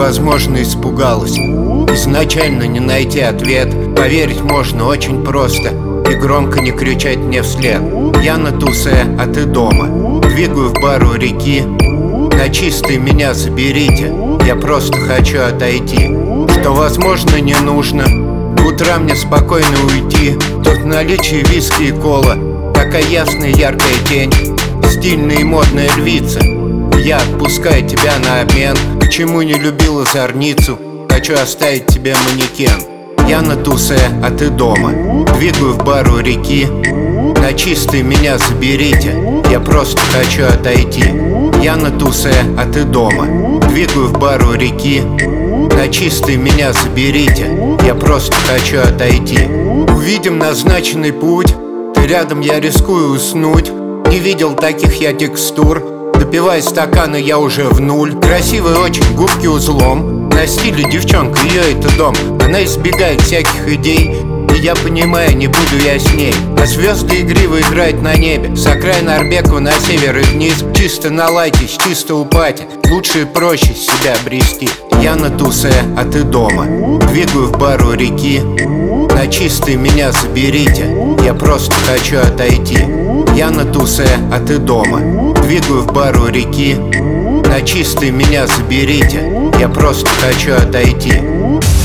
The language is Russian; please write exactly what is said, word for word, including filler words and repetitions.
возможно, испугалась. Изначально не найти ответ. Поверить можно очень просто и громко не кричать мне вслед. Я на тусе, а ты дома. Двигаю в бар у реки. На чистый меня заберите. Я просто хочу отойти. Что возможно, не нужно. До утра мне спокойно уйти. Тут в наличии виски и кола. Такая ясная яркая тень. Стильная и модная львица. Я отпускаю тебя на обмен. Почему не любила зорницу? Хочу оставить тебе манекен. Я на тусе, а ты дома. Двигаю в бар у реки. На чистый меня заберите. Я просто хочу отойти. Я на тусе, а ты дома. Двигаю в бар у реки. На чистый меня заберите. Я просто хочу отойти. Увидим назначенный путь. Ты рядом, я рискую уснуть. Не видел таких я текстур. Допивая стаканы, я уже в нуль. Красивые очень губки узлом. На стиле девчонка, ее это дом. Она избегает всяких идей. И я понимаю, не буду я с ней. А звезды игриво играют на небе. С окраин Арбекова на север и вниз. Чисто наладить, чисто упать. Лучше и проще себя обрести. Я на тусе, а ты дома. Двигаю в бар у реки. На чистый меня заберите. Я просто хочу отойти. Я на тусе, а ты дома. Двигаю в бар у реки. На чистый меня заберите. Я просто хочу отойти.